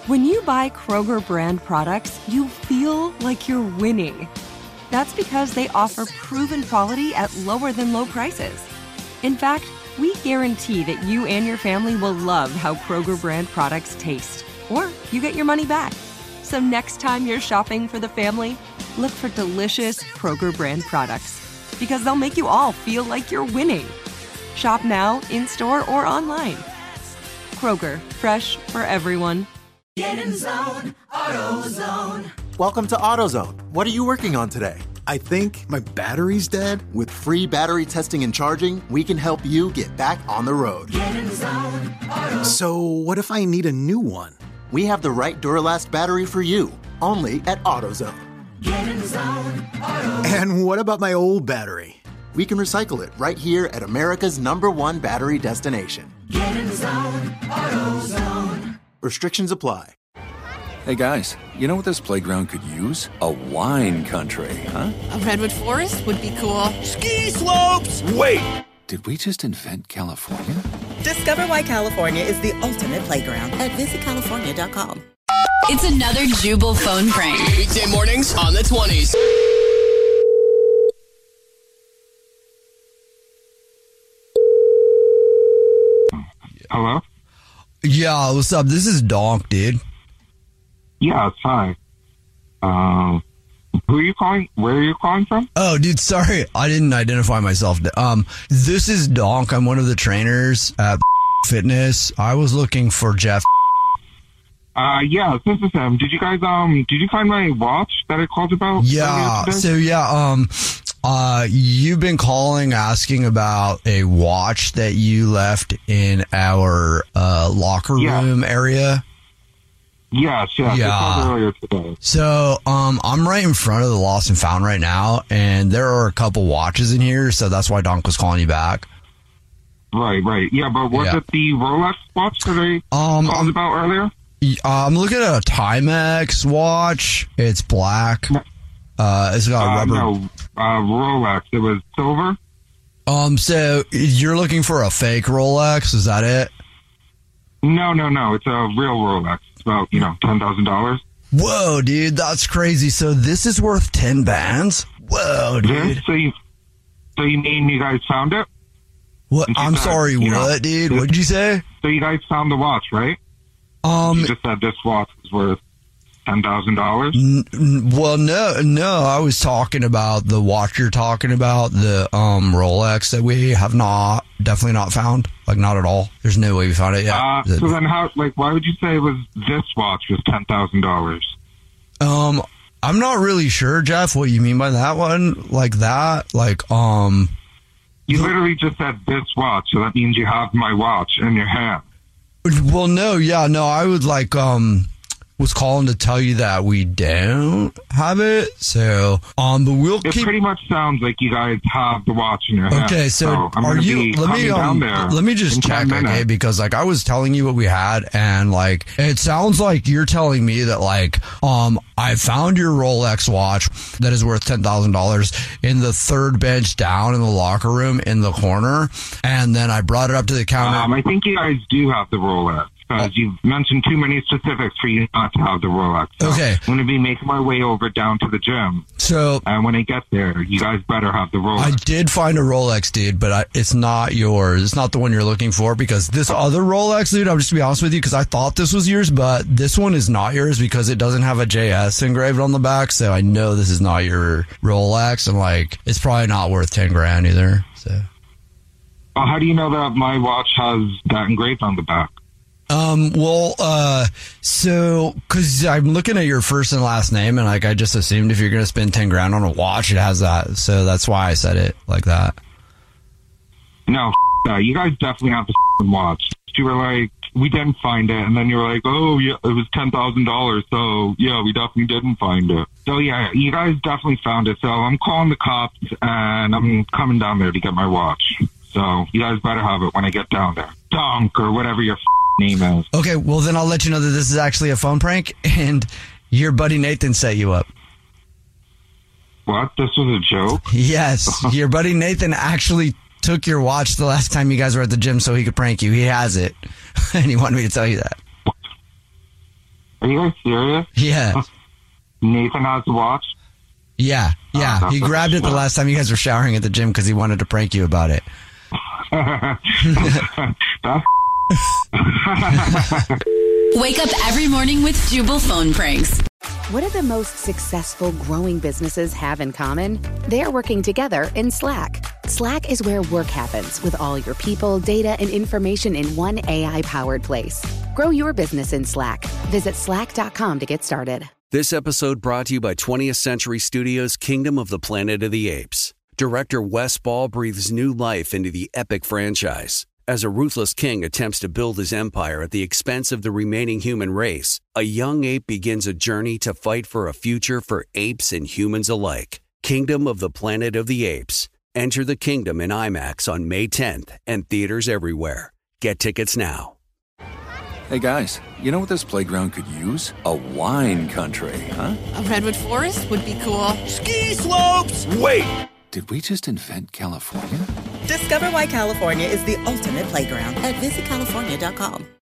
When you buy Kroger brand products, you feel like you're winning. That's because they offer proven quality at lower than low prices. In fact, we guarantee that you and your family will love how Kroger brand products taste, or you get your money back. So next time you're shopping for the family, look for delicious Kroger brand products, because they'll make you all feel like you're winning. Shop now, in-store, or online. Kroger, fresh for everyone. Get in zone, AutoZone. Welcome to AutoZone. What are you working on today? I think my battery's dead. With free battery testing and charging, we can help you get back on the road. Get in zone, AutoZone. So what if I need a new one? We have the right Duralast battery for you, only at AutoZone. Get in zone, AutoZone. And what about my old battery? We can recycle it right here at America's #1 battery destination. Get in zone, AutoZone. Restrictions apply. Hey guys, you know what this playground could use? A wine country, huh? A redwood forest would be cool. Ski slopes! Wait! Did we just invent California? Discover why California is the ultimate playground at visitcalifornia.com. It's another Jubal phone prank. Weekday mornings on the 20s. Hello? Yeah, what's up? This is Donk, dude. Yes, hi. Who are you calling? Where are you calling from? Oh, dude, sorry. I didn't identify myself. This is Donk. I'm one of the trainers at Fitness. I was looking for Jeff. Yeah, this is him. Did you guys, did you find my watch that I called about? Yeah, you've been calling asking about a watch that you left in our locker room area. Yes, I called earlier today. So, I'm right in front of the Lost and Found right now, and there are a couple watches in here, so that's why Donk was calling you back. Right. Yeah, but was it the Rolex watch that I called about earlier? I'm looking at a Timex watch. It's black. It's got a rubber. No, Rolex. It was silver. So you're looking for a fake Rolex? Is that it? No. It's a real Rolex. It's about, $10,000. Whoa, dude, that's crazy. So this is worth 10 bands? Whoa, dude. So you mean you guys found it? What? I'm sorry, what, dude? What did you say? So you guys found the watch, right? You just said this watch was worth $10,000. Well, no. I was talking about the watch you're talking about, the Rolex that we have definitely not found. Like, not at all. There's no way we found it yet. So then how? Like, why would you say this watch was $10,000? I'm not really sure, Jeff. What you mean by that one? Like that? Like, You literally just said this watch, so that means you have my watch in your hand. Well, no, I would was calling to tell you that we don't have it. So, but we'll keep. It pretty much sounds like you guys have the watch in your hand. Okay, so are you? Let me just check, okay? Because I was telling you what we had, and it sounds like you're telling me that I found your Rolex watch that is worth $10,000 in the third bench down in the locker room in the corner, and then I brought it up to the counter. I think you guys do have the Rolex. Because you've mentioned too many specifics for you not to have the Rolex. So okay. I'm going to be making my way over down to the gym. And when I get there, you guys better have the Rolex. I did find a Rolex, dude, but it's not yours. It's not the one you're looking for, because this other Rolex, dude, I'm just to be honest with you, because I thought this was yours, but this one is not yours because it doesn't have a JS engraved on the back. So I know this is not your Rolex, and it's probably not worth 10 grand either. So. Well, how do you know that my watch has that engraved on the back? Cause I'm looking at your first and last name, and I just assumed if you're going to spend 10 grand on a watch, it has that. So that's why I said it like that. No, you guys definitely have the watch. You were like, we didn't find it. And then you were like, oh yeah, it was $10,000. So yeah, we definitely didn't find it. So yeah, you guys definitely found it. So I'm calling the cops, and I'm coming down there to get my watch. So you guys better have it when I get down there. Donk or whatever your name is. Okay, well then I'll let you know that this is actually a phone prank, and your buddy Nathan set you up. What? This was a joke? Yes, your buddy Nathan actually took your watch the last time you guys were at the gym so he could prank you. He has it, and he wanted me to tell you that. Are you guys serious? Yeah. Nathan has the watch? Yeah. He grabbed it the last time you guys were showering at the gym because he wanted to prank you about it. Wake up every morning with Jubal phone pranks. What do the most successful growing businesses have in common? They're working together in Slack. Slack is where work happens with all your people, data, and information in one AI-powered place. Grow your business in Slack. Visit slack.com to get started. This episode brought to you by 20th Century Studios' Kingdom of the Planet of the Apes. Director Wes Ball breathes new life into the epic franchise. As a ruthless king attempts to build his empire at the expense of the remaining human race, a young ape begins a journey to fight for a future for apes and humans alike. Kingdom of the Planet of the Apes. Enter the kingdom in IMAX on May 10th and theaters everywhere. Get tickets now. Hey guys, you know what this playground could use? A wine country, huh? A redwood forest would be cool. Ski slopes! Wait! Did we just invent California? Discover why California is the ultimate playground at visitcalifornia.com.